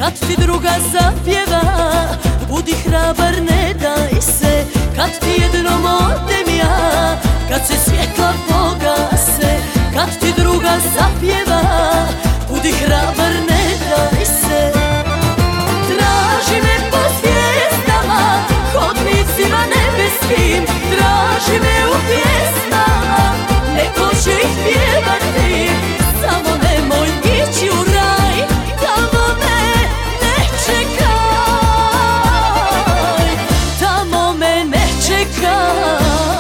kad ti druga zapjeva, budi hrabar, ne daj se. Kad ti jednom odem ja, kad se svjetla pogase, kad ti druga zapjeva, budi hrabar, ne daj se. Traži me po zvijezdama, hodnicima nebeskim, traži me u pjesmama, neko će ih pjevati. Samo nemoj ići u raj, tamo me ne čekaj, tamo me ne čekaj.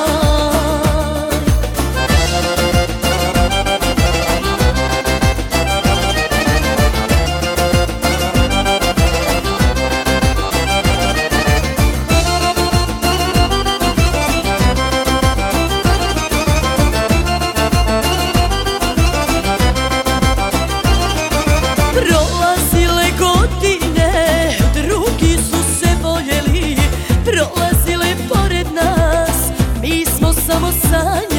Prolazile godine, drugi su se voljeli, prolazile pored nas, mi smo samo sanjali.